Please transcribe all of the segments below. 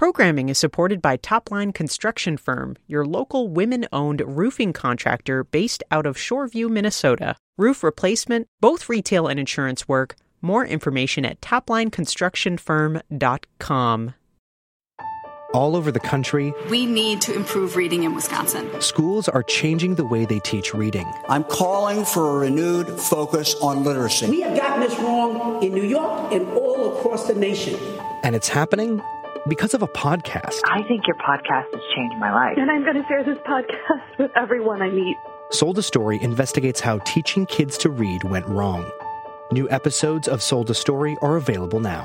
Programming is supported by Topline Construction Firm, your local women-owned roofing contractor based out of Shoreview, Minnesota. Roof replacement, both retail and insurance work. More information at toplineconstructionfirm.com. All over the country, we need to improve reading in Wisconsin. Schools are changing the way they teach reading. I'm calling for a renewed focus on literacy. We have gotten this wrong in New York and all across the nation. And it's happening because of a podcast. I think your podcast has changed my life. And I'm going to share this podcast with everyone I meet. Sold a Story investigates how teaching kids to read went wrong. New episodes of Sold a Story are available now.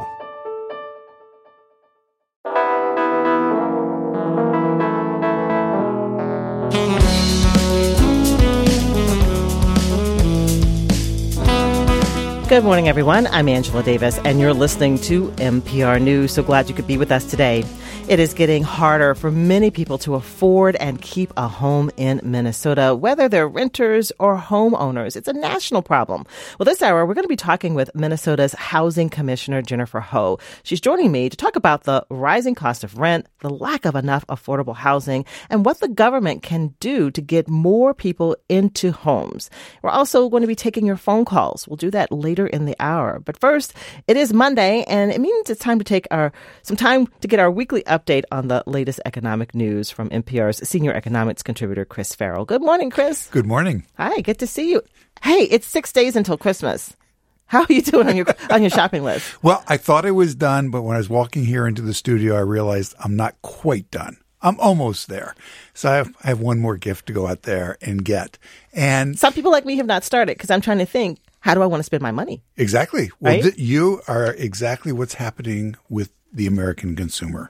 Good morning, everyone. I'm Angela Davis, and you're listening to NPR News. So glad you could be with us today. It is getting harder for many people to afford and keep a home in Minnesota, whether they're renters or homeowners. It's a national problem. Well, this hour, we're going to be talking with Minnesota's Housing Commissioner, Jennifer Ho. She's joining me to talk about the rising cost of rent, the lack of enough affordable housing, and what the government can do to get more people into homes. We're also going to be taking your phone calls. We'll do that later in the hour. But first, it is Monday, and it means it's time to take some time to get our weekly update on the latest economic news from NPR's senior economics contributor, Chris Farrell. Good morning, Chris. Good morning. Hi, good to see you. Hey, it's 6 days until Christmas. How are you doing on your shopping list? Well, I thought I was done, but when I was walking here into the studio, I realized I'm not quite done. I'm almost there. So I have one more gift to go out there and get. And some people like me have not started because I'm trying to think, how do I want to spend my money? Exactly. Well, right? You are exactly what's happening with the American consumer.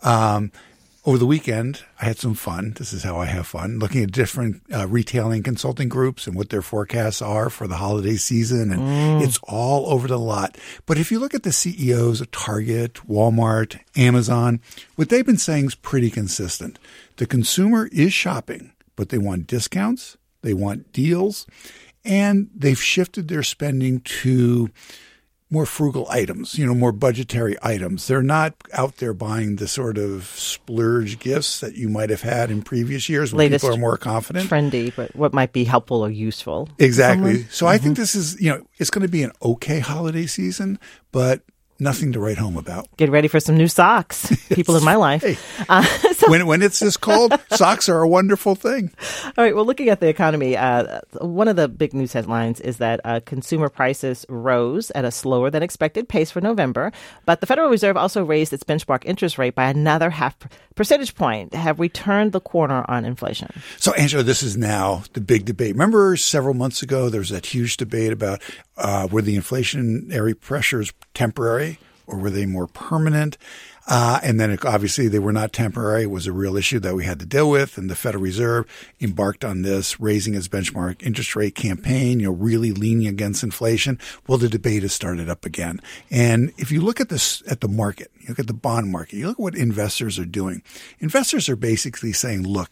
Over the weekend, I had some fun. This is how I have fun, looking at different retailing consulting groups and what their forecasts are for the holiday season. And it's all over the lot. But if you look at the CEOs of Target, Walmart, Amazon, what they've been saying is pretty consistent. The consumer is shopping, but they want discounts, they want deals, and they've shifted their spending to more frugal items, more budgetary items. They're not out there buying the sort of splurge gifts that you might have had in previous years when people are more confident. Trendy, but what might be helpful or useful. Exactly. So I think this is, it's going to be an okay holiday season, but nothing to write home about. Get ready for some new socks, people in my life. Hey, when it's this cold, socks are a wonderful thing. All right. Well, looking at the economy, one of the big news headlines is that consumer prices rose at a slower than expected pace for November. But the Federal Reserve also raised its benchmark interest rate by another half percentage point. Have we turned the corner on inflation? So, Angela, this is now the big debate. Remember several months ago, there was that huge debate about were the inflationary pressures temporary or were they more permanent? And then obviously they were not temporary. It was a real issue that we had to deal with. And the Federal Reserve embarked on this, raising its benchmark interest rate campaign, really leaning against inflation. Well, the debate has started up again. And if you look at this, at the market, you look at the bond market, you look at what investors are doing. Investors are basically saying, look,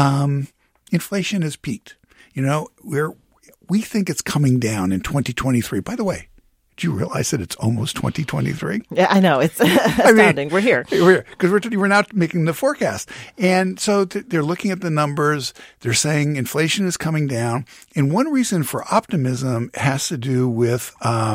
inflation has peaked. We think it's coming down in 2023. By the way, do you realize that it's almost 2023? Yeah, I know. It's astounding. We're here. We're here because we're now making the forecast. And so they're looking at the numbers. They're saying inflation is coming down. And one reason for optimism has to do with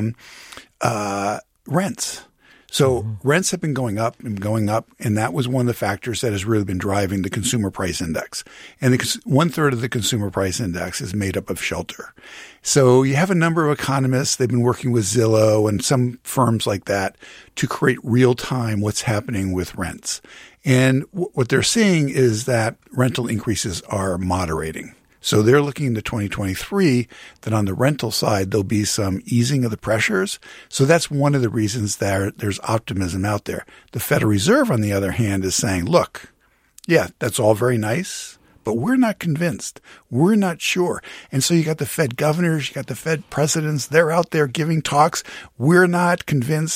rents. So rents have been going up, and that was one of the factors that has really been driving the consumer price index. And 1/3 of the consumer price index is made up of shelter. So you have a number of economists, they've been working with Zillow and some firms like that to create real time what's happening with rents. And what they're seeing is that rental increases are moderating. So they're looking into 2023 that on the rental side, there'll be some easing of the pressures. So that's one of the reasons there's optimism out there. The Federal Reserve, on the other hand, is saying, look, yeah, that's all very nice, but we're not convinced. We're not sure. And so you got the Fed governors, you got the Fed presidents, they're out there giving talks. We're not convinced.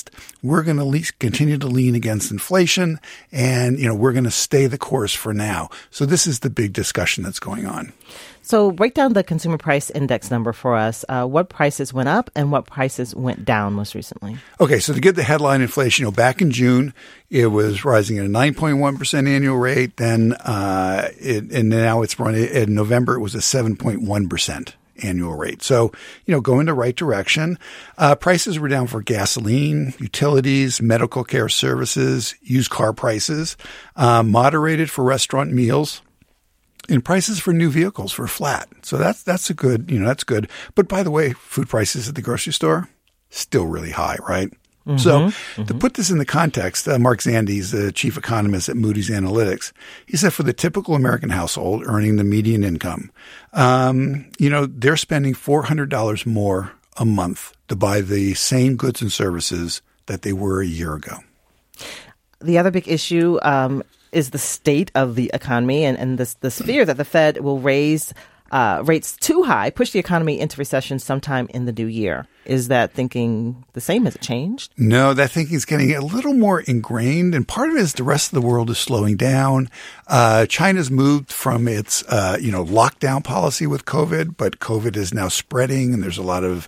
we're going to continue to lean against inflation, and we're going to stay the course for now. So this is the big discussion that's going on. So break down the consumer price index number for us. What prices went up and what prices went down most recently? Okay, so to get the headline inflation, back in June, it was rising at a 9.1% annual rate. Then, and now it's running in November, it was a 7.1% annual rate. So, going the right direction. Prices were down for gasoline, utilities, medical care services, used car prices, moderated for restaurant meals. And prices for new vehicles were flat. So that's a good, that's good. But by the way, food prices at the grocery store, still really high, right? Mm-hmm, so to put this in the context, Mark Zandi is the chief economist at Moody's Analytics. He said for the typical American household earning the median income, they're spending $400 more a month to buy the same goods and services that they were a year ago. The other big issue is the state of the economy and this fear that the Fed will raise rates too high, push the economy into recession sometime in the new year. Is that thinking the same? Has it changed? No, that thinking is getting a little more ingrained. And part of it is the rest of the world is slowing down. China's moved from its, lockdown policy with COVID, but COVID is now spreading and there's a lot of,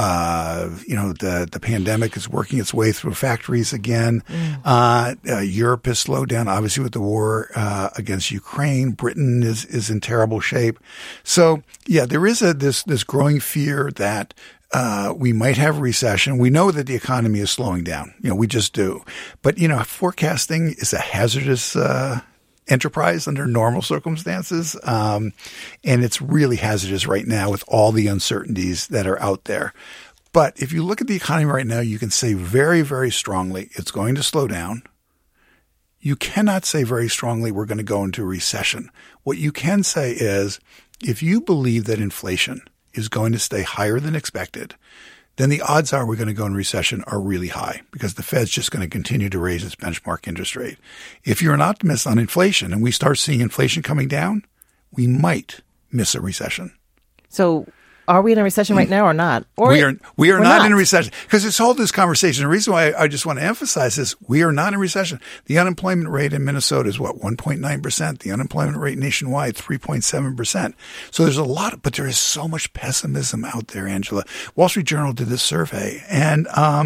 the pandemic is working its way through factories again. Europe has slowed down, obviously, with the war against Ukraine. Britain is in terrible shape. So, yeah, there is this growing fear that we might have a recession. We know that the economy is slowing down. We just do. But, forecasting is a hazardous enterprise under normal circumstances. And it's really hazardous right now with all the uncertainties that are out there. But if you look at the economy right now, you can say very, very strongly it's going to slow down. You cannot say very strongly we're going to go into a recession. What you can say is if you believe that inflation is going to stay higher than expected, then the odds are we're going to go in recession are really high because the Fed's just going to continue to raise its benchmark interest rate. If you're an optimist on inflation and we start seeing inflation coming down, we might miss a recession. So are we in a recession right now or not? Or we are not in a recession because it's all this conversation. The reason why I just want to emphasize this, we are not in a recession. The unemployment rate in Minnesota is 1.9%. The unemployment rate nationwide, 3.7%. So there's but there is so much pessimism out there, Angela. Wall Street Journal did this survey and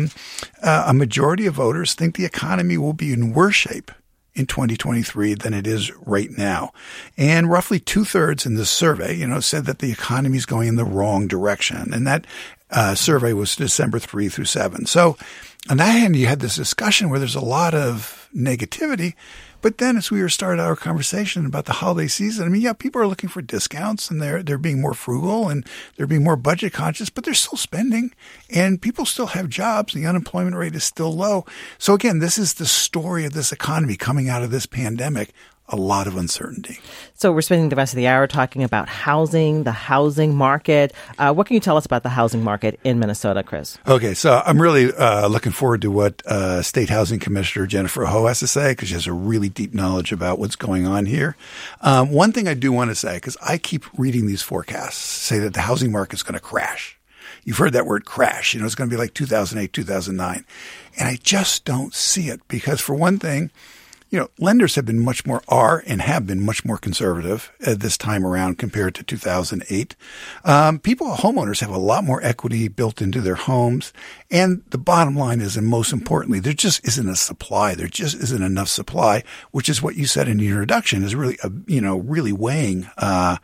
a majority of voters think the economy will be in worse shape in 2023 than it is right now. And roughly 2/3 in this survey, said that the economy is going in the wrong direction. And that survey was December 3 through 7. So on that hand, you had this discussion where there's a lot of negativity. But then as we started our conversation about the holiday season, people are looking for discounts and they're being more frugal and they're being more budget conscious, but they're still spending and people still have jobs. The unemployment rate is still low. So again, this is the story of this economy coming out of this pandemic. A lot of uncertainty. So we're spending the rest of the hour talking about housing, the housing market. What can you tell us about the housing market in Minnesota, Chris? Okay, so I'm really looking forward to what State Housing Commissioner Jennifer Ho has to say because she has a really deep knowledge about what's going on here. One thing I do want to say, because I keep reading these forecasts, say that the housing market is going to crash. You've heard that word crash. It's going to be like 2008, 2009. And I just don't see it because for one thing, lenders have been much more conservative at this time around compared to 2008. Homeowners have a lot more equity built into their homes. And the bottom line is, and most importantly, there just isn't a supply. There just isn't enough supply, which is what you said in the introduction is really, really weighing, on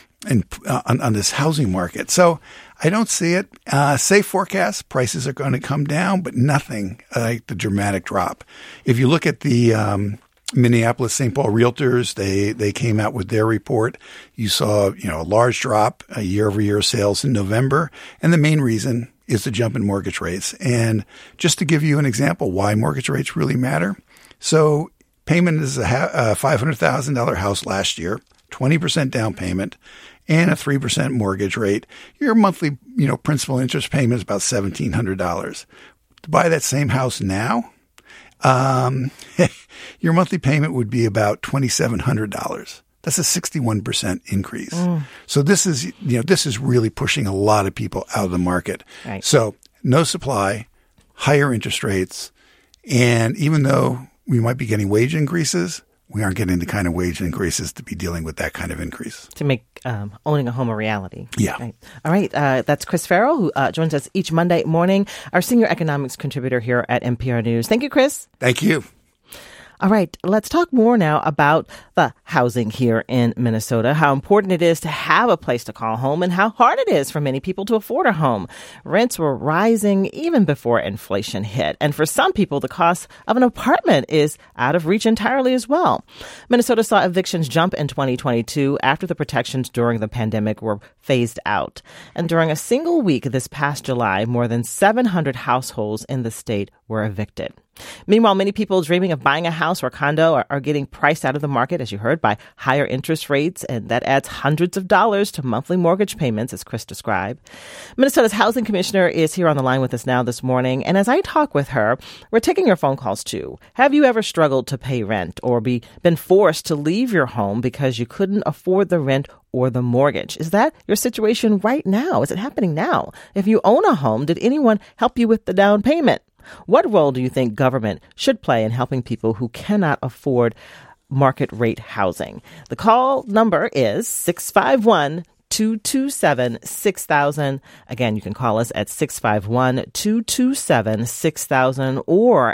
this housing market. So I don't see it. Safe forecast, prices are going to come down, but nothing like the dramatic drop. If you look at the, Minneapolis St. Paul Realtors, they came out with their report. You saw, a large drop year-over-year sales in November. And the main reason is the jump in mortgage rates. And just to give you an example why mortgage rates really matter. So payment is a $500,000 house last year, 20% down payment and a 3% mortgage rate. Your monthly, principal interest payment is about $1,700. To buy that same house now, your monthly payment would be about $2,700. That's a 61% increase. So this is really pushing a lot of people out of the market. Right. So no supply, higher interest rates, And even though we might be getting wage increases, we aren't getting the kind of wage increases to be dealing with that kind of increase. To make owning a home a reality. Yeah. Right. All right. That's Chris Farrell, who joins us each Monday morning, our senior economics contributor here at NPR News. Thank you, Chris. Thank you. All right, let's talk more now about the housing here in Minnesota, how important it is to have a place to call home and how hard it is for many people to afford a home. Rents were rising even before inflation hit. And for some people, the cost of an apartment is out of reach entirely as well. Minnesota saw evictions jump in 2022 after the protections during the pandemic were phased out. And during a single week this past July, more than 700 households in the state were evicted. Meanwhile, many people dreaming of buying a house or condo are getting priced out of the market, as you heard, by higher interest rates, and that adds hundreds of dollars to monthly mortgage payments, as Chris described. Minnesota's housing commissioner is here on the line with us now this morning, and as I talk with her, we're taking your phone calls too. Have you ever struggled to pay rent or been forced to leave your home because you couldn't afford the rent or the mortgage? Is that your situation right now? Is it happening now? If you own a home, did anyone help you with the down payment? What role do you think government should play in helping people who cannot afford market rate housing? The call number is 651-227-6000. Again, you can call us at 651-227-6000 or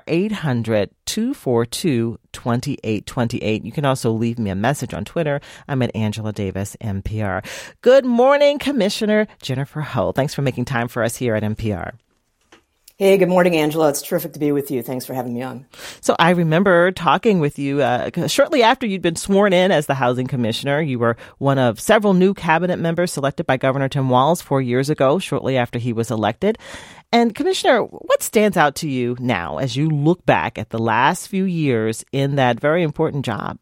800-242-2828. You can also leave me a message on Twitter. I'm at Angela Davis, NPR. Good morning, Commissioner Jennifer Ho. Thanks for making time for us here at NPR. Hey, good morning, Angela. It's terrific to be with you. Thanks for having me on. So I remember talking with you shortly after you'd been sworn in as the housing commissioner. You were one of several new cabinet members selected by Governor Tim Walz 4 years ago, shortly after he was elected. And Commissioner, what stands out to you now as you look back at the last few years in that very important job?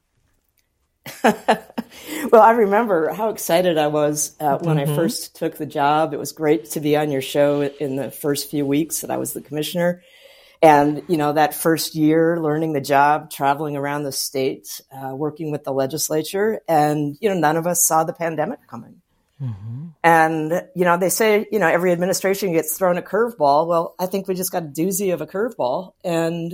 Well, I remember how excited I was when I first took the job. It was great to be on your show in the first few weeks that I was the commissioner. And, you know, that first year learning the job, traveling around the state, working with the legislature. And, you know, none of us saw the pandemic coming. Mm-hmm. And, you know, they say, you know, every administration gets thrown a curveball. Well, I think we just got a doozy of a curveball. And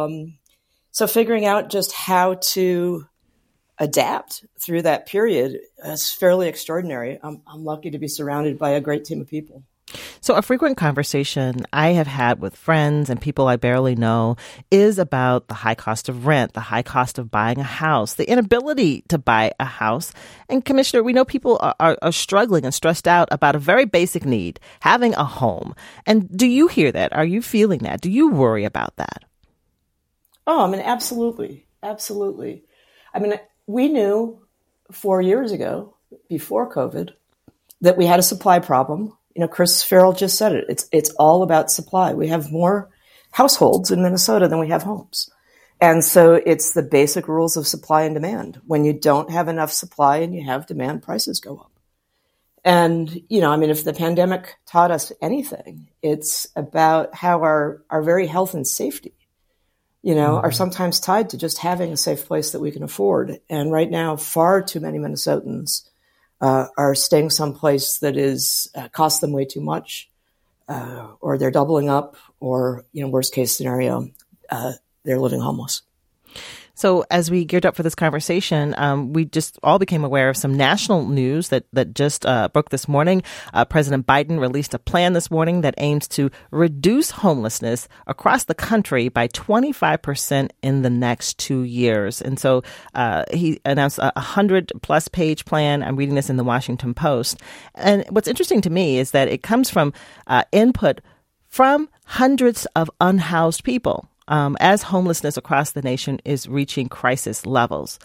so figuring out just how to adapt through that period is fairly extraordinary. I'm lucky to be surrounded by a great team of people. So a frequent conversation I have had with friends and people I barely know is about the high cost of rent, the high cost of buying a house, the inability to buy a house. And Commissioner, we know people are struggling and stressed out about a very basic need, having a home. And do you hear that? Are you feeling that? Do you worry about that? Oh, I mean, absolutely. Absolutely. I mean, we knew 4 years ago, before COVID, that we had a supply problem. You know, Chris Farrell just said it. It's all about supply. We have more households in Minnesota than we have homes. And so it's the basic rules of supply and demand. When you don't have enough supply and you have demand, prices go up. And, you know, I mean, if the pandemic taught us anything, it's about how our very health and safety, you know, are sometimes tied to just having a safe place that we can afford. And right now, far too many Minnesotans are staying someplace that is cost them way too much, or they're doubling up, or, you know, worst case scenario, they're living homeless. So as we geared up for this conversation, we just all became aware of some national news that just broke this morning. President Biden released a plan this morning that aims to reduce homelessness across the country by 25% in the next 2 years. And so he announced a 100-plus page plan. I'm reading this in the Washington Post. And what's interesting to me is that it comes from input from hundreds of unhoused people. As homelessness across the nation is reaching crisis levels.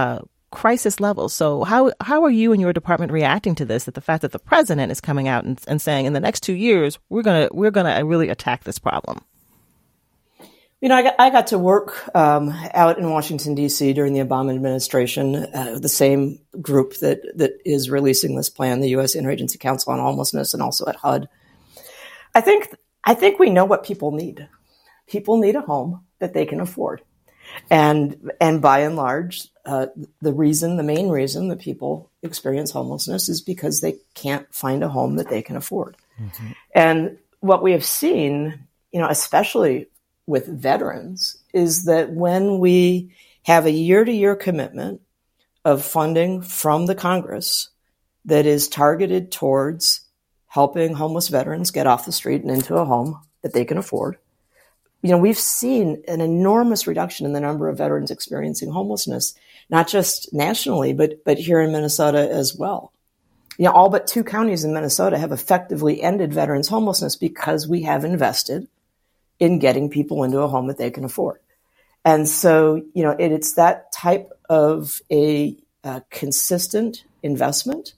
So how are you and your department reacting to this, that the fact that the president is coming out and saying in the next 2 years, we're gonna really attack this problem? You know, I got to work out in Washington, D.C. during the Obama administration, the same group that is releasing this plan, the U.S. Interagency Council on Homelessness, and also at HUD. I think we know what people need. People need a home that they can afford. And by and large, the main reason that people experience homelessness is because they can't find a home that they can afford. Mm-hmm. And what we have seen, you know, especially with veterans is that when we have a year-to-year commitment of funding from the Congress that is targeted towards helping homeless veterans get off the street and into a home that they can afford, we've seen an enormous reduction in the number of veterans experiencing homelessness, not just nationally, but here in Minnesota as well. All but 2 counties in Minnesota have effectively ended veterans homelessness because we have invested in getting people into a home that they can afford. And so, it's that type of a consistent investment,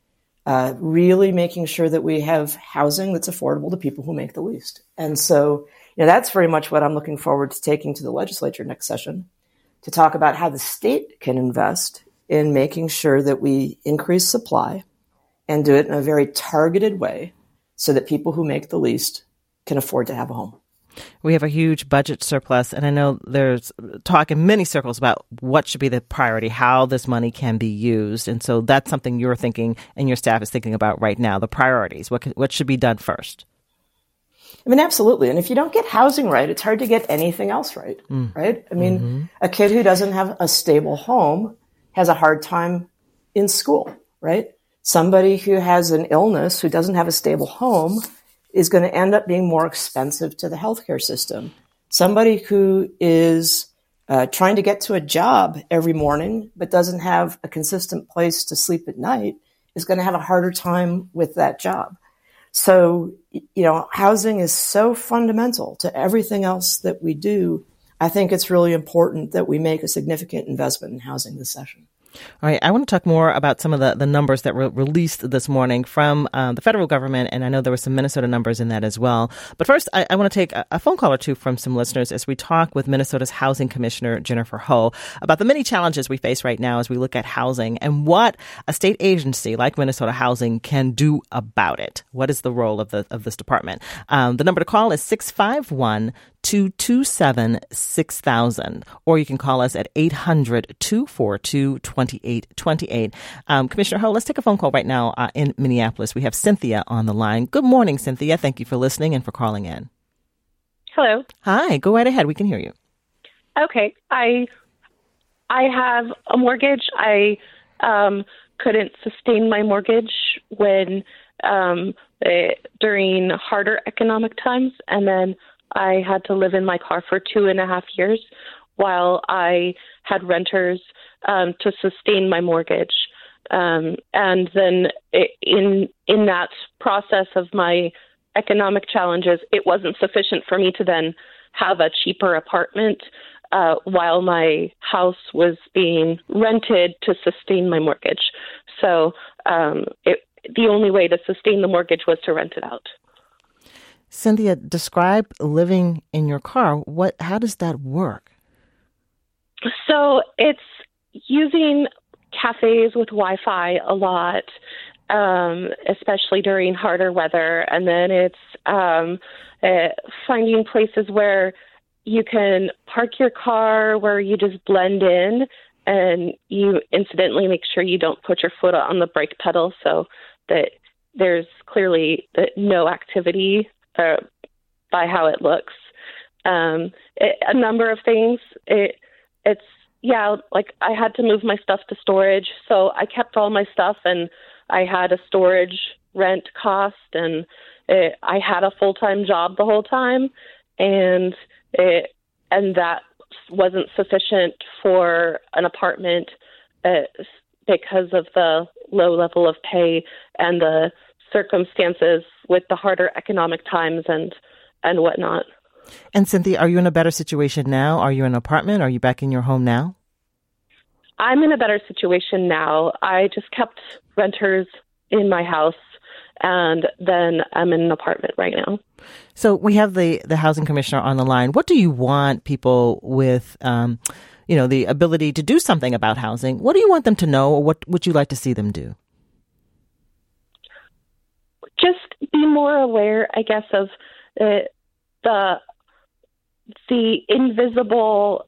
really making sure that we have housing that's affordable to people who make the least. And so, that's very much what I'm looking forward to taking to the legislature next session, to talk about how the state can invest in making sure that we increase supply and do it in a very targeted way so that people who make the least can afford to have a home. We have a huge budget surplus, and I know there's talk in many circles about what should be the priority, how this money can be used. And so that's something you're thinking and your staff is thinking about right now, the priorities. What should be done first? Absolutely. And if you don't get housing right, it's hard to get anything else right, right? A kid who doesn't have a stable home has a hard time in school, right? Somebody who has an illness, who doesn't have a stable home, is going to end up being more expensive to the healthcare system. Somebody who is trying to get to a job every morning but doesn't have a consistent place to sleep at night is going to have a harder time with that job. So, housing is so fundamental to everything else that we do. I think it's really important that we make a significant investment in housing this session. All right. I want to talk more about some of the numbers that were released this morning from the federal government. And I know there were some Minnesota numbers in that as well. But first, I want to take a phone call or two from some listeners as we talk with Minnesota's Housing Commissioner, Jennifer Ho, about the many challenges we face right now as we look at housing and what a state agency like Minnesota Housing can do about it. What is the role of this department? The number to call is 651-227-6000, or you can call us at 800-242-2828. Commissioner Ho, let's take a phone call right now in Minneapolis. We have Cynthia on the line. Good morning, Cynthia. Thank you for listening and for calling in. Hello. Hi. Go right ahead. We can hear you. Okay. I have a mortgage. I couldn't sustain my mortgage when during harder economic times, and then I had to live in my car for 2.5 years while I had renters to sustain my mortgage. And then in that process of my economic challenges, it wasn't sufficient for me to then have a cheaper apartment while my house was being rented to sustain my mortgage. So the only way to sustain the mortgage was to rent it out. Cynthia, describe living in your car. How does that work? So it's using cafes with Wi-Fi a lot, especially during harder weather. And then it's finding places where you can park your car, where you just blend in and you incidentally make sure you don't put your foot on the brake pedal so that there's clearly no activity by how it looks. A number of things. Like I had to move my stuff to storage, so I kept all my stuff, and I had a storage rent cost, and I had a full-time job the whole time, and that wasn't sufficient for an apartment because of the low level of pay and the circumstances with the harder economic times and whatnot. And Cynthia, are you in a better situation now? Are you in an apartment? Are you back in your home now? I'm in a better situation now. I just kept renters in my house, and then I'm in an apartment right now. So we have the housing commissioner on the line. What do you want people with, the ability to do something about housing? What do you want them to know, or what would you like to see them do? Just be more aware, I guess, of the invisible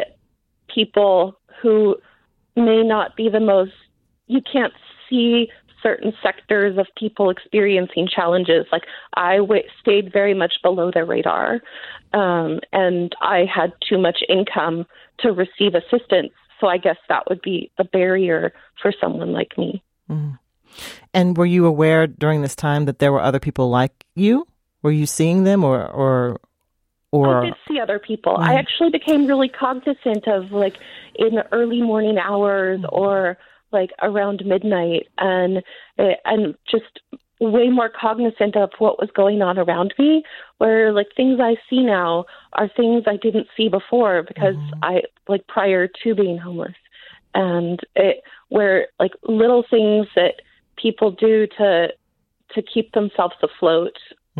people who may not be the most, you can't see certain sectors of people experiencing challenges. Like I stayed very much below the radar, and I had too much income to receive assistance. So I guess that would be a barrier for someone like me. Mm-hmm. And were you aware during this time that there were other people like you? Were you seeing them or I did see other people. I actually became really cognizant of, like, in the early morning hours or like around midnight, and just way more cognizant of what was going on around me, where like things I see now are things I didn't see before because prior to being homeless, and where like little things that people do to keep themselves afloat.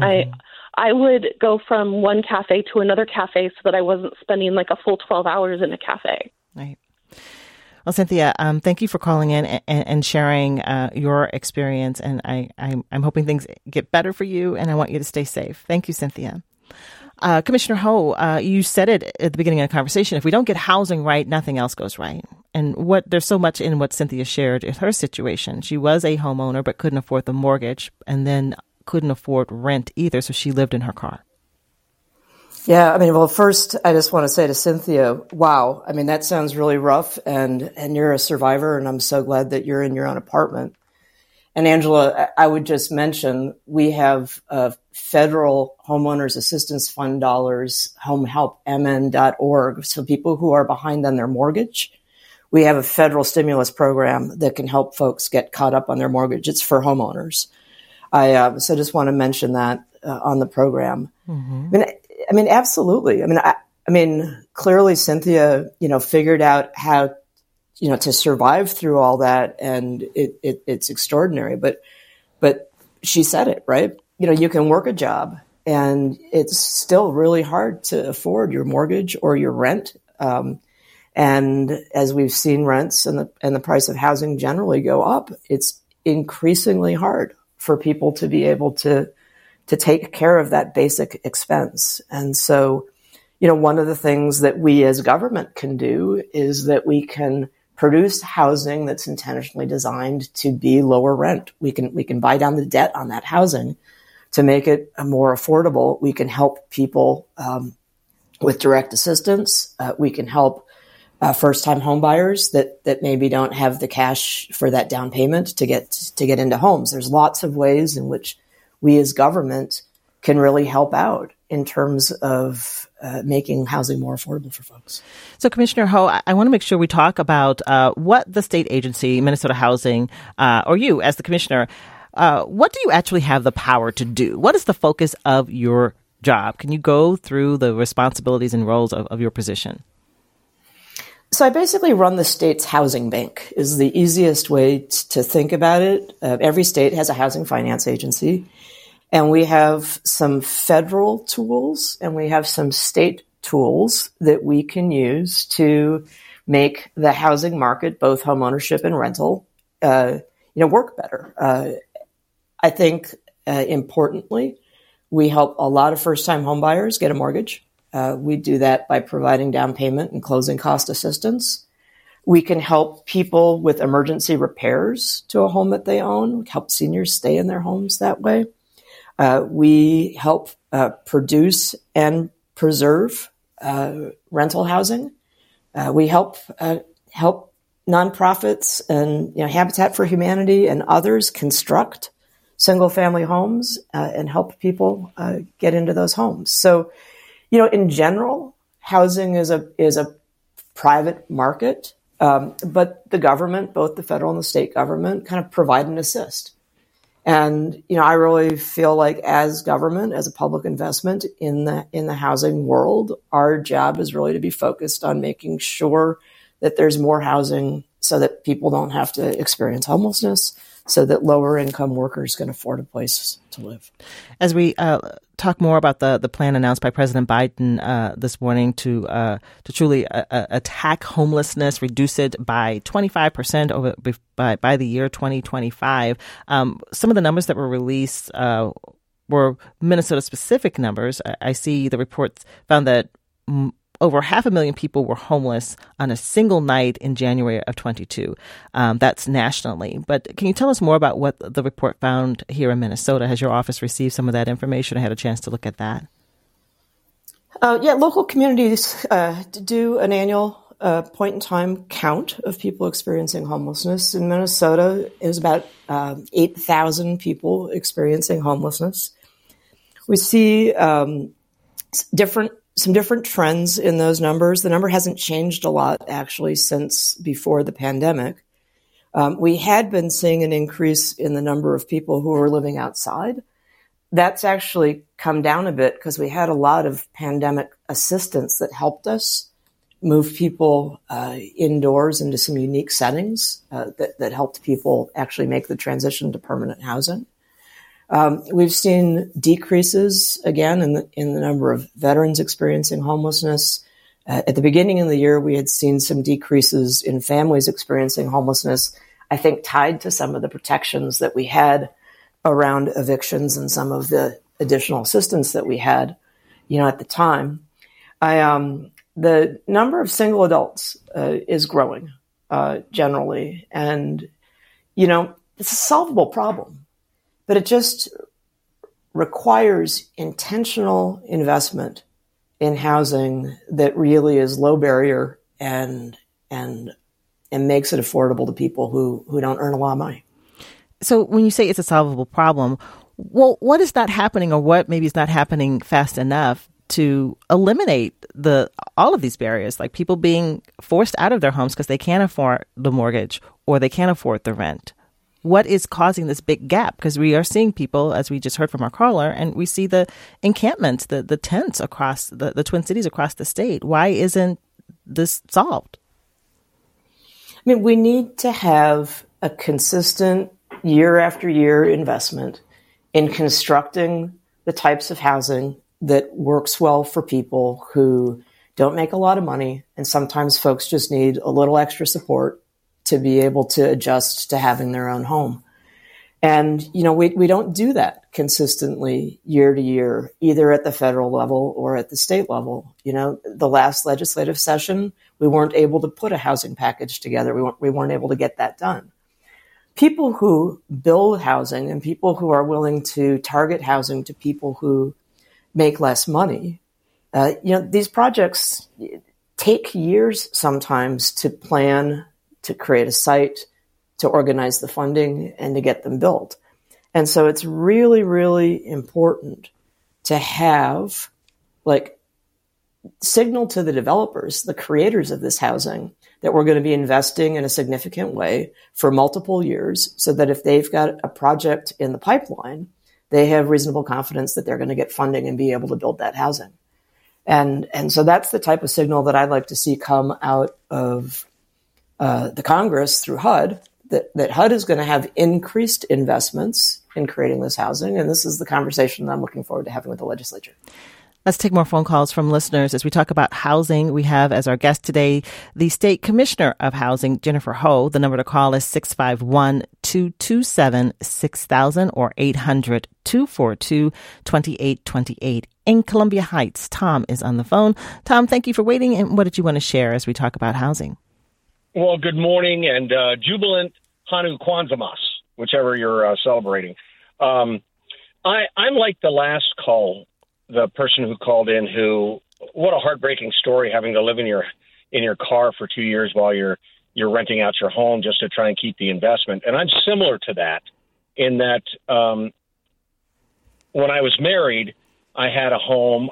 I would go from one cafe to another cafe so that I wasn't spending like a full 12 hours in a cafe. Right. Well, Cynthia, thank you for calling in and sharing your experience. And I'm hoping things get better for you, and I want you to stay safe. Thank you, Cynthia. Commissioner Ho, you said it at the beginning of the conversation. If we don't get housing right, nothing else goes right. And there's so much in what Cynthia shared in her situation. She was a homeowner but couldn't afford the mortgage, and then couldn't afford rent either, so she lived in her car. Yeah, I mean, well, first, I just want to say to Cynthia, wow, I mean, that sounds really rough, and you're a survivor, and I'm so glad that you're in your own apartment. And Angela, I would just mention, we have federal homeowners assistance fund dollars, homehelpmn.org, so people who are behind on their mortgage. We have a federal stimulus program that can help folks get caught up on their mortgage. It's for homeowners. So just want to mention that on the program. Mm-hmm. I mean, absolutely. I mean, clearly Cynthia, figured out how, to survive through all that, and it's extraordinary. But she said it, right? You can work a job, and it's still really hard to afford your mortgage or your rent. And as we've seen rents and the price of housing generally go up, it's increasingly hard for people to be able to take care of that basic expense. And so, one of the things that we as government can do is that we can produce housing that's intentionally designed to be lower rent. We can buy down the debt on that housing to make it more affordable. We can help people with direct assistance. We can help first-time home buyers that maybe don't have the cash for that down payment to get into homes. There's lots of ways in which we as government can really help out in terms of making housing more affordable for folks. So, Commissioner Ho, I want to make sure we talk about what the state agency, Minnesota Housing, or you as the commissioner, what do you actually have the power to do? What is the focus of your job? Can you go through the responsibilities and roles of your position? So I basically run the state's housing bank is the easiest way to think about it. Every state has a housing finance agency, and we have some federal tools and we have some state tools that we can use to make the housing market, both home ownership and rental, work better. I think importantly, we help a lot of first-time home buyers get a mortgage. We do that by providing down payment and closing cost assistance. We can help people with emergency repairs to a home that they own. We help seniors stay in their homes that way. We help produce and preserve rental housing. We help nonprofits and Habitat for Humanity and others construct single-family homes and help people get into those homes. So, in general, housing is a private market, but the government, both the federal and the state government, kind of provide and assist. And I really feel like as government, as a public investment in the housing world, our job is really to be focused on making sure that there's more housing so that people don't have to experience homelessness, so that lower income workers can afford a place to live. As we talk more about the plan announced by President Biden this morning to truly attack homelessness, reduce it by 25% by the year 2025, some of the numbers that were released were Minnesota-specific numbers. I see the reports found that over 500,000 people were homeless on a single night in January of 22. That's nationally. But can you tell us more about what the report found here in Minnesota? Has your office received some of that information or had a chance to look at that? Local communities do an annual point-in-time count of people experiencing homelessness. In Minnesota, it was about 8,000 people experiencing homelessness. We see some different trends in those numbers. The number hasn't changed a lot, actually, since before the pandemic. We had been seeing an increase in the number of people who were living outside. That's actually come down a bit because we had a lot of pandemic assistance that helped us move people indoors into some unique settings that helped people actually make the transition to permanent housing. We've seen decreases again in the number of veterans experiencing homelessness. At the beginning of the year, we had seen some decreases in families experiencing homelessness, I think tied to some of the protections that we had around evictions and some of the additional assistance that we had, at the time. The number of single adults is growing generally, and it's a solvable problem, but it just requires intentional investment in housing that really is low barrier and makes it affordable to people who don't earn a lot of money. So when you say it's a solvable problem, well, what is not happening, or what maybe is not happening fast enough to eliminate all of these barriers, like people being forced out of their homes because they can't afford the mortgage or they can't afford the rent? What is causing this big gap? Because we are seeing people, as we just heard from our caller, and we see the encampments, the tents across the Twin Cities, across the state. Why isn't this solved? I mean, we need to have a consistent year after year investment in constructing the types of housing that works well for people who don't make a lot of money. And sometimes folks just need a little extra support to be able to adjust to having their own home. And, we don't do that consistently year to year, either at the federal level or at the state level. The last legislative session, we weren't able to put a housing package together. We weren't able to get that done. People who build housing and people who are willing to target housing to people who make less money, these projects take years sometimes to plan, to create a site, to organize the funding, and to get them built. And so it's really, really important to have signal to the developers, the creators of this housing, that we're going to be investing in a significant way for multiple years, so that if they've got a project in the pipeline, they have reasonable confidence that they're going to get funding and be able to build that housing. And so that's the type of signal that I'd like to see come out of the Congress through HUD, that HUD is going to have increased investments in creating this housing. And this is the conversation that I'm looking forward to having with the legislature. Let's take more phone calls from listeners as we talk about housing. We have as our guest today the State Commissioner of Housing, Jennifer Ho. The number to call is 651-227-6000 or 800-242-2828. In Columbia Heights, Tom is on the phone. Tom, thank you for waiting. And what did you want to share as we talk about housing? Well, good morning and jubilant Hanu Kwanzaa, whichever you're celebrating. I'm like the last call. The person who called in, what a heartbreaking story, having to live in your car for 2 years while you're renting out your home just to try and keep the investment. And I'm similar to that in that when I was married, I have a home.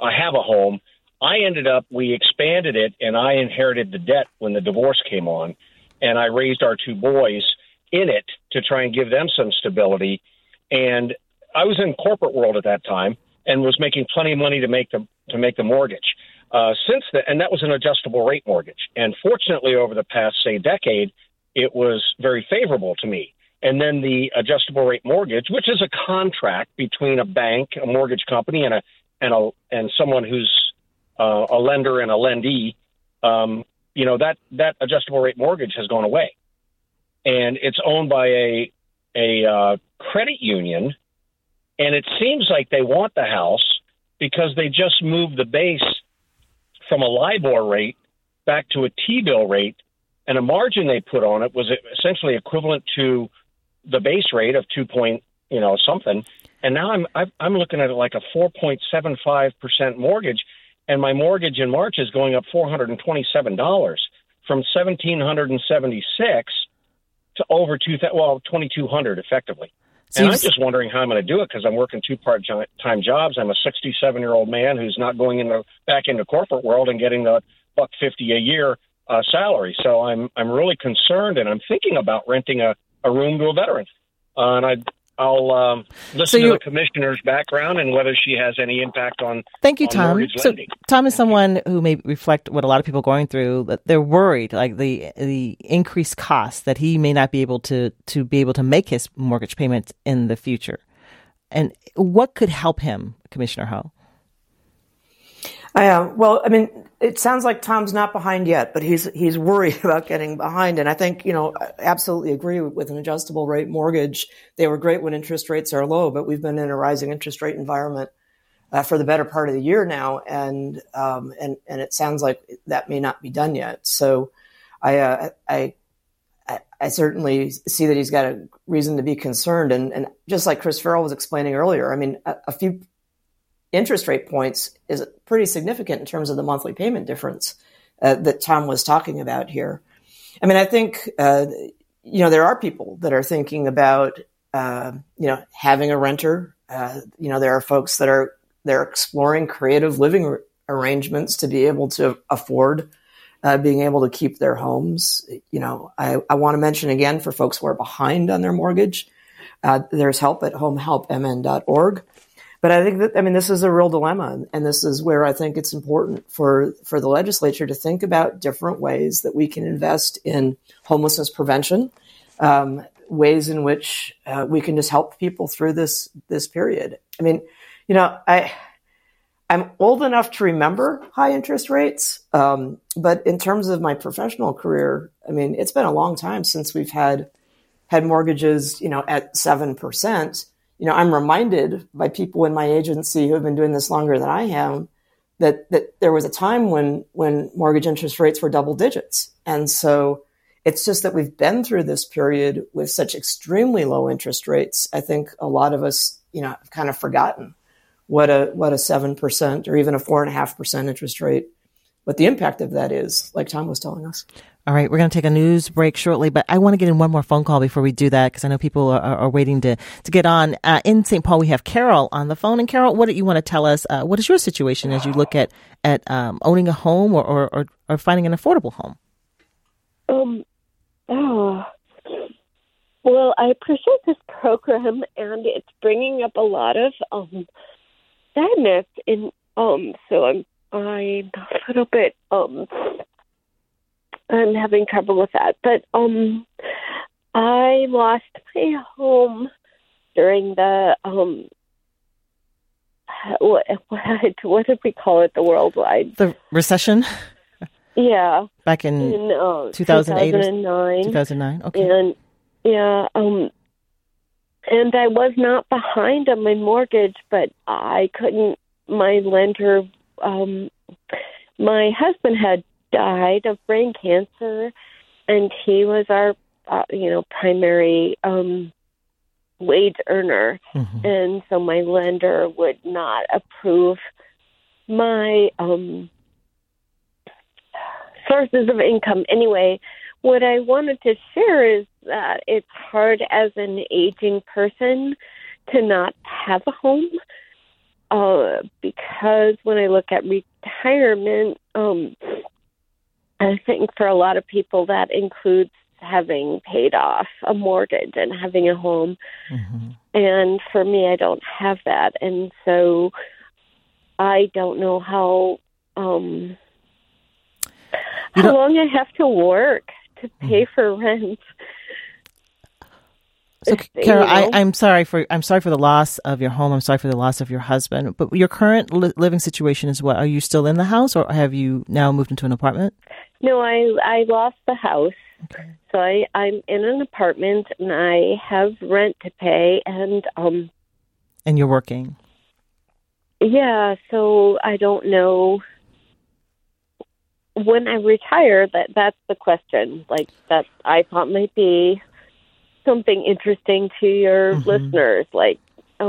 We expanded it, and I inherited the debt when the divorce came on, and I raised our two boys in it to try and give them some stability. And I was in corporate world at that time and was making plenty of money to make the mortgage. Since then, and that was an adjustable rate mortgage. And fortunately, over the past, say, decade, it was very favorable to me. And then the adjustable rate mortgage, which is a contract between a bank, a mortgage company, and someone who's a lender and a lendee, that adjustable rate mortgage has gone away, and it's owned by a credit union. And it seems like they want the house because they just moved the base from a LIBOR rate back to a T-bill rate, and a margin they put on it was essentially equivalent to the base rate of 2 something. And now I'm looking at it like a 4.75% mortgage, and my mortgage in March is going up $427 from $1,776 to over $2,200 effectively. And I'm just wondering how I'm going to do it because I'm working 2 part-time jobs. I'm a 67-year-old man who's not going back into corporate world and getting the $150 a year salary. So I'm really concerned, and I'm thinking about renting a room to a veteran. And I'll listen to the commissioner's background and whether she has any impact on. Thank you, on Tom. mortgage lending. Tom is someone who may reflect what a lot of people are going through. That they're worried, like the increased costs that he may not be able to make his mortgage payments in the future. And what could help him, Commissioner Ho? Well, I mean, it sounds like Tom's not behind yet, but he's worried about getting behind. And I think, I absolutely agree with an adjustable rate mortgage. They were great when interest rates are low, but we've been in a rising interest rate environment for the better part of the year now, and it sounds like that may not be done yet. So, I certainly see that he's got a reason to be concerned, and just like Chris Farrell was explaining earlier, I mean, a few interest rate points is pretty significant in terms of the monthly payment difference that Tom was talking about here. I mean, I think, there are people that are thinking about, having a renter. There are folks that they're exploring creative living arrangements to be able to afford being able to keep their homes. I want to mention again for folks who are behind on their mortgage, there's help at homehelpmn.org. But I think that, this is a real dilemma, and this is where I think it's important for the legislature to think about different ways that we can invest in homelessness prevention, ways in which we can just help people through this period. I mean, I'm old enough to remember high interest rates, but in terms of my professional career, it's been a long time since we've had mortgages, at 7%. I'm reminded by people in my agency who have been doing this longer than I have that there was a time when mortgage interest rates were double digits. And so it's just that we've been through this period with such extremely low interest rates. I think a lot of us, have kind of forgotten what a 7% or even a 4.5% interest rate, what the impact of that is, like Tom was telling us. All right, we're going to take a news break shortly, but I want to get in one more phone call before we do that because I know people are waiting to get on. In St. Paul, we have Carol on the phone. And Carol, what do you want to tell us? What is your situation as you look at owning a home or finding an affordable home? Well, I appreciate this program, and it's bringing up a lot of sadness. So I'm a little bit I'm having trouble with that. But I lost my home during the what did we call it? The worldwide recession. Yeah, back in 2008 2009. 2009. Okay. And and I was not behind on my mortgage, but I couldn't. My lender, my husband had died of brain cancer, and he was our, primary wage earner, and so my lender would not approve my sources of income. Anyway, what I wanted to share is that it's hard as an aging person to not have a home, because when I look at retirement, I think for a lot of people that includes having paid off a mortgage and having a home. And for me, I don't have that. And so I don't know how long I have to work to pay for rent. So, Carol, I'm sorry for the loss of your home. I'm sorry for the loss of your husband. But your current living situation is what? Are you still in the house, or have you now moved into an apartment? No, I lost the house. Okay. So I'm in an apartment, and I have rent to pay, and you're working. Yeah, so I don't know when I retire, that's the question. Like, that I thought might be something interesting to your listeners. Like,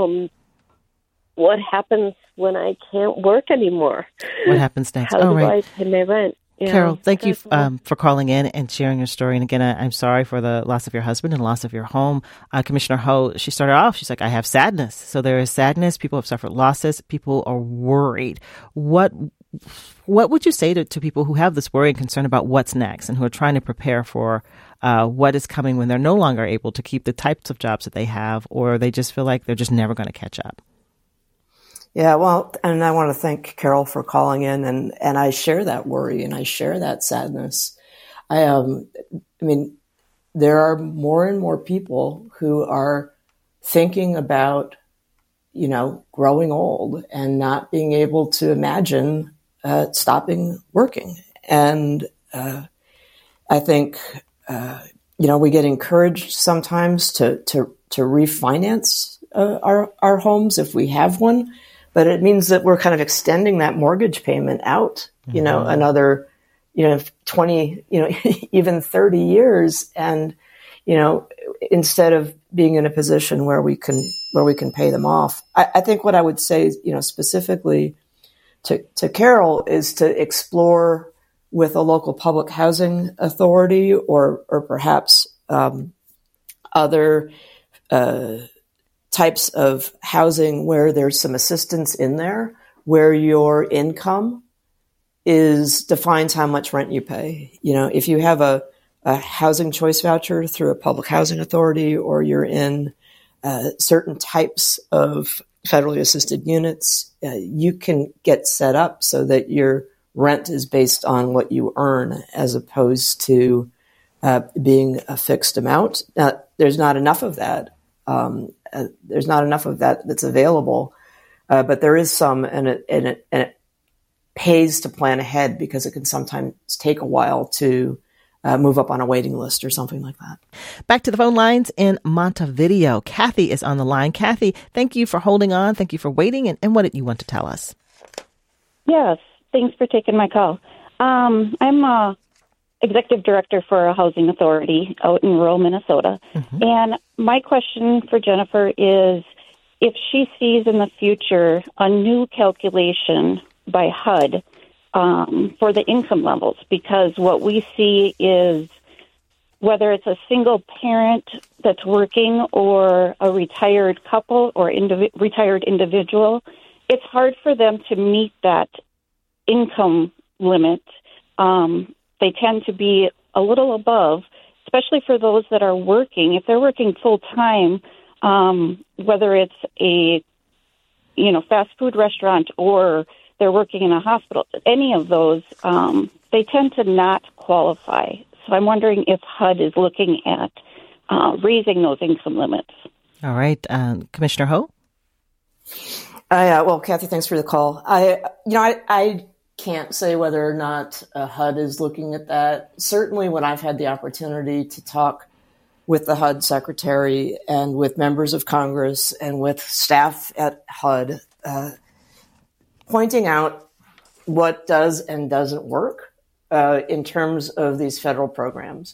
what happens when I can't work anymore? What happens next? How do I pay my rent? Carol, thank you for calling in and sharing your story. And again, I'm sorry for the loss of your husband and loss of your home. Commissioner Ho, she started off, she's like, I have sadness. So there is sadness. People have suffered losses. People are worried. What would you say to people who have this worry and concern about what's next and who are trying to prepare for what is coming when they're no longer able to keep the types of jobs that they have, or they just feel like they're just never going to catch up? Yeah, well, and I want to thank Carol for calling in, and I share that worry and I share that sadness. I mean, there are more and more people who are thinking about, growing old and not being able to imagine stopping working. And I think, we get encouraged sometimes to refinance our homes if we have one. But it means that we're kind of extending that mortgage payment out, another, 20, even 30 years. And, instead of being in a position where we can pay them off. I think what I would say, specifically to Carol is to explore with a local public housing authority or perhaps, other, types of housing where there's some assistance in there, where your income defines how much rent you pay. If you have a housing choice voucher through a public housing authority, or you're in certain types of federally assisted units, you can get set up so that your rent is based on what you earn as opposed to being a fixed amount. Now, there's not enough of that. There's not enough of that that's available, but there is some, and it pays to plan ahead because it can sometimes take a while to move up on a waiting list or something like that. Back to the phone lines in Montevideo. Kathy is on the line. Kathy, thank you for holding on. Thank you for waiting. And what did you want to tell us? Yes, thanks for taking my call. I'm executive director for a housing authority out in rural Minnesota. And my question for Jennifer is if she sees in the future a new calculation by HUD for the income levels, because what we see is whether it's a single parent that's working or a retired couple or retired individual, it's hard for them to meet that income limit. They tend to be a little above, especially for those that are working. If they're working full time, whether it's a fast food restaurant or they're working in a hospital, any of those, they tend to not qualify. So I'm wondering if HUD is looking at raising those income limits. All right, Commissioner Ho. Well, Kathy, thanks for the call. I can't say whether or not HUD is looking at that. Certainly when I've had the opportunity to talk with the HUD secretary and with members of Congress and with staff at HUD, pointing out what does and doesn't work in terms of these federal programs.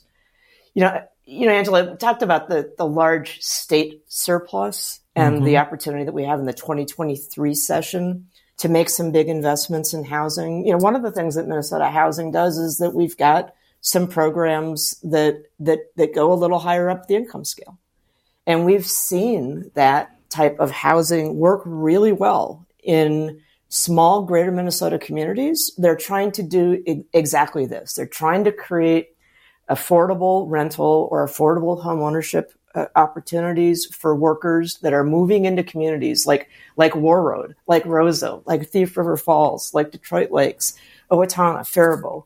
Angela talked about the large state surplus and the opportunity that we have in the 2023 session to make some big investments in housing. One of the things that Minnesota Housing does is that we've got some programs that go a little higher up the income scale. And we've seen that type of housing work really well in small greater Minnesota communities. They're trying to do exactly this. They're trying to create affordable rental or affordable home ownership opportunities for workers that are moving into communities like War Road, like Roseau, like Thief River Falls, like Detroit Lakes, Owatonna, Faribault.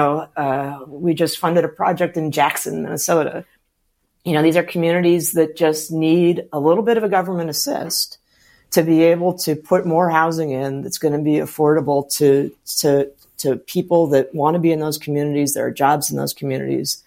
We just funded a project in Jackson, Minnesota. These are communities that just need a little bit of a government assist to be able to put more housing in that's going to be affordable to people that want to be in those communities. There are jobs in those communities.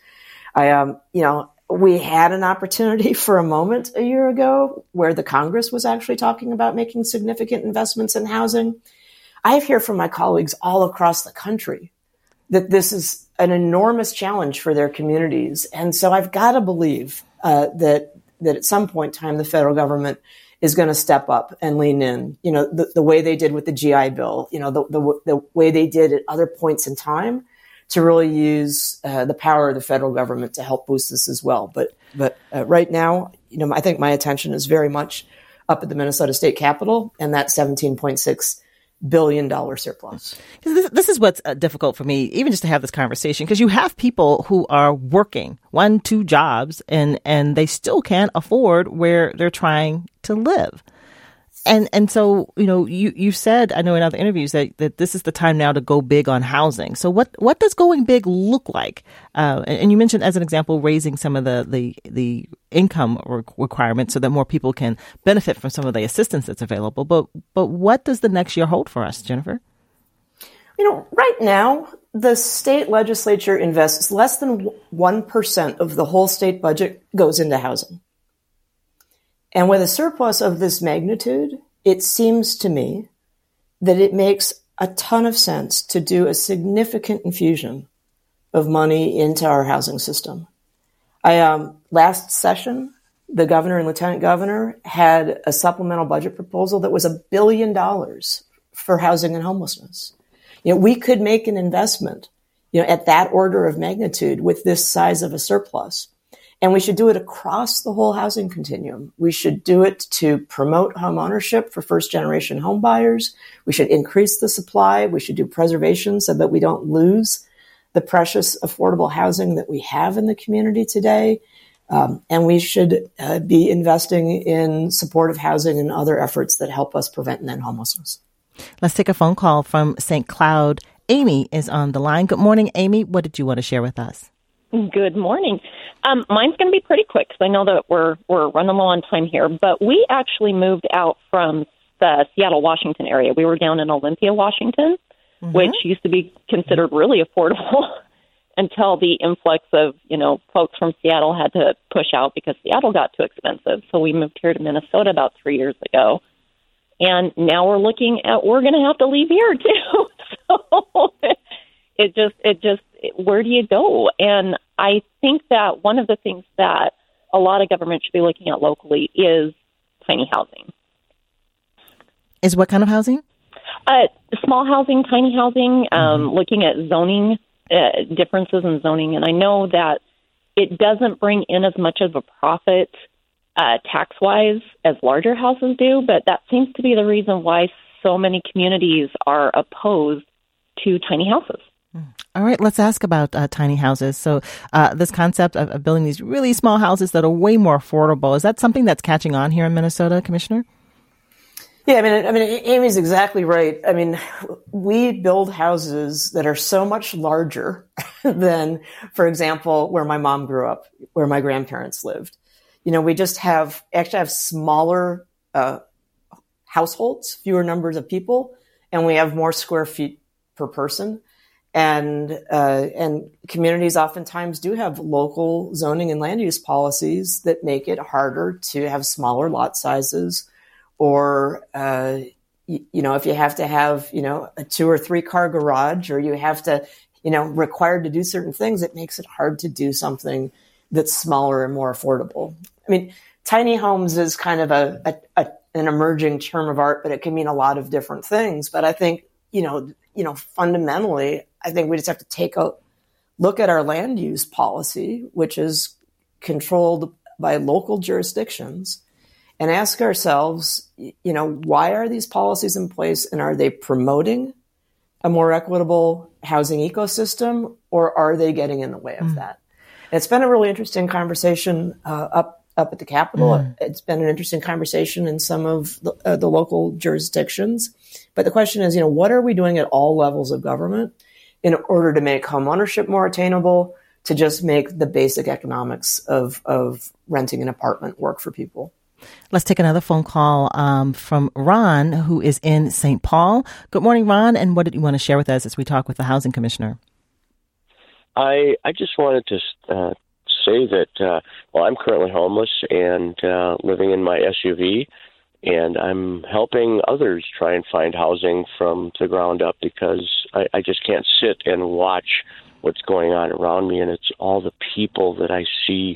We had an opportunity for a moment a year ago where the Congress was actually talking about making significant investments in housing. I hear from my colleagues all across the country that this is an enormous challenge for their communities. And so I've got to believe that at some point in time, the federal government is going to step up and lean in, the way they did with the GI Bill, the way they did at other points in time, to really use the power of the federal government to help boost this as well. But right now, I think my attention is very much up at the Minnesota State Capitol and that $17.6 billion surplus. This is what's difficult for me, even just to have this conversation, because you have people who are working 1-2 jobs and they still can't afford where they're trying to live. And so, you said, I know in other interviews that this is the time now to go big on housing. So what does going big look like? And you mentioned, as an example, raising some of the income requirements so that more people can benefit from some of the assistance that's available. But what does the next year hold for us, Jennifer? Right now, the state legislature invests less than 1% of the whole state budget goes into housing. And with a surplus of this magnitude, it seems to me that it makes a ton of sense to do a significant infusion of money into our housing system. Last session, the governor and lieutenant governor had a supplemental budget proposal that was $1 billion for housing and homelessness. We could make an investment, at that order of magnitude with this size of a surplus. And we should do it across the whole housing continuum. We should do it to promote home ownership for first-generation home buyers. We should increase the supply. We should do preservation so that we don't lose the precious affordable housing that we have in the community today. And we should be investing in supportive housing and other efforts that help us prevent and end homelessness. Let's take a phone call from St. Cloud. Amy is on the line. Good morning, Amy. What did you want to share with us? Good morning. Mine's going to be pretty quick because I know that we're running low on time here. But we actually moved out from the Seattle, Washington area. We were down in Olympia, Washington, which used to be considered really affordable until the influx of, folks from Seattle had to push out because Seattle got too expensive. So we moved here to Minnesota about 3 years ago. And now we're looking at, we're going to have to leave here too. So it just, where do you go? And I think that one of the things that a lot of government should be looking at locally is tiny housing. Is what kind of housing? Small housing, tiny housing, looking at zoning, differences in zoning. And I know that it doesn't bring in as much of a profit tax-wise as larger houses do, but that seems to be the reason why so many communities are opposed to tiny houses. All right, let's ask about tiny houses. So this concept of building these really small houses that are way more affordable, is that something that's catching on here in Minnesota, Commissioner? Yeah, I mean, Amy's exactly right. I mean, we build houses that are so much larger than, for example, where my mom grew up, where my grandparents lived. We just have smaller households, fewer numbers of people, and we have more square feet per person. And communities oftentimes do have local zoning and land use policies that make it harder to have smaller lot sizes, or, if you have to have, a 2 or 3 car garage, or you have to, required to do certain things, it makes it hard to do something that's smaller and more affordable. I mean, tiny homes is kind of an emerging term of art, but it can mean a lot of different things. But I think, fundamentally, I think we just have to take a look at our land use policy, which is controlled by local jurisdictions, and ask ourselves, why are these policies in place, and are they promoting a more equitable housing ecosystem, or are they getting in the way of that? It's been a really interesting conversation up at the Capitol. It's been an interesting conversation in some of the local jurisdictions. But the question is, what are we doing at all levels of government in order to make home ownership more attainable, to just make the basic economics of renting an apartment work for people? Let's take another phone call from Ron, who is in St. Paul. Good morning, Ron. And what did you want to share with us as we talk with the housing commissioner? I just wanted to say that, I'm currently homeless and living in my SUV. And I'm helping others try and find housing from the ground up because I just can't sit and watch what's going on around me. And it's all the people that I see,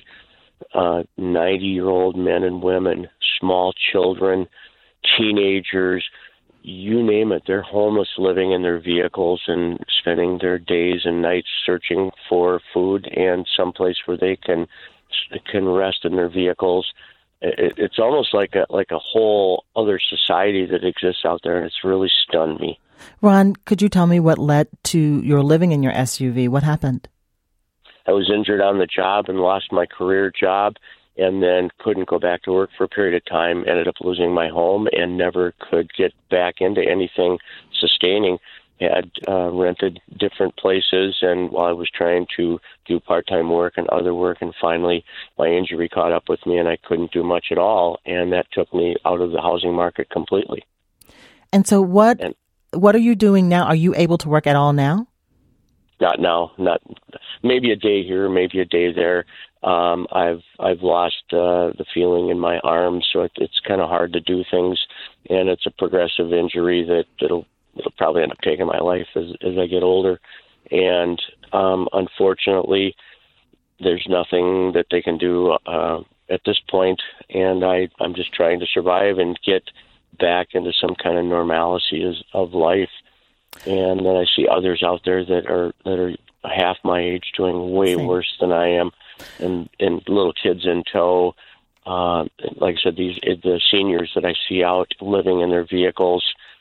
90-year-old men and women, small children, teenagers, you name it. They're homeless, living in their vehicles and spending their days and nights searching for food and someplace where they can rest in their vehicles. It's almost like a whole other society that exists out there, and it's really stunned me. Ron, could you tell me what led to your living in your SUV? What happened? I was injured on the job and lost my career job, and then couldn't go back to work for a period of time, ended up losing my home, and never could get back into anything sustaining. Had rented different places, and while I was trying to do part-time work and other work, and finally my injury caught up with me and I couldn't do much at all, and that took me out of the housing market completely. And so what are you doing now? Are you able to work at all now? Not now. Not maybe a day here, maybe a day there. I've lost the feeling in my arms, so it's kind of hard to do things, and it's a progressive injury that'll probably end up taking my life as I get older. And unfortunately, there's nothing that they can do at this point, and I'm just trying to survive and get back into some kind of normalcy of life. And then I see others out there that are half my age doing way worse than I am, and little kids in tow. Like I said, the seniors that I see out living in their vehicles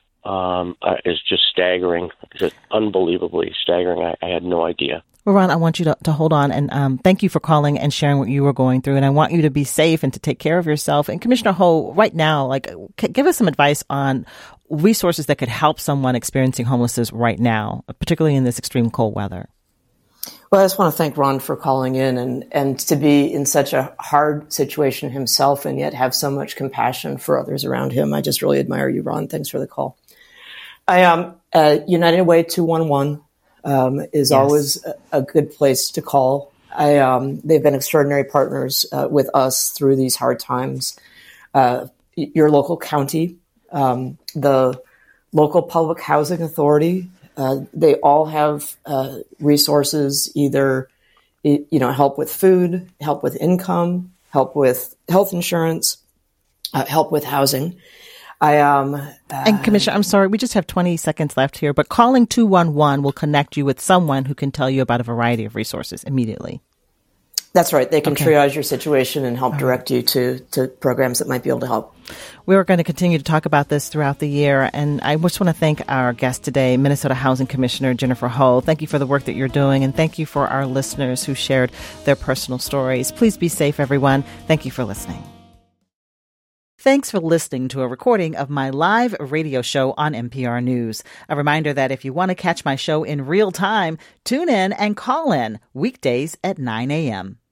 is just staggering, just unbelievably staggering. I had no idea. Well, Ron, I want you to hold on, and thank you for calling and sharing what you were going through. And I want you to be safe and to take care of yourself. And Commissioner Ho, right now, give us some advice on resources that could help someone experiencing homelessness right now, particularly in this extreme cold weather. Well, I just want to thank Ron for calling in and to be in such a hard situation himself and yet have so much compassion for others around him. I just really admire you, Ron. Thanks for the call. United Way 211 is always a good place to call. They've been extraordinary partners with us through these hard times. Your local county, the local public housing authority, they all have resources, either help with food, help with income, help with health insurance, help with housing. And Commissioner, I'm sorry, we just have 20 seconds left here, but calling 211 will connect you with someone who can tell you about a variety of resources immediately. That's right. They can triage your situation and help direct you to programs that might be able to help. We're going to continue to talk about this throughout the year. And I just want to thank our guest today, Minnesota Housing Commissioner Jennifer Ho. Thank you for the work that you're doing. And thank you for our listeners who shared their personal stories. Please be safe, everyone. Thank you for listening. Thanks for listening to a recording of my live radio show on NPR News. A reminder that if you want to catch my show in real time, tune in and call in weekdays at 9 a.m.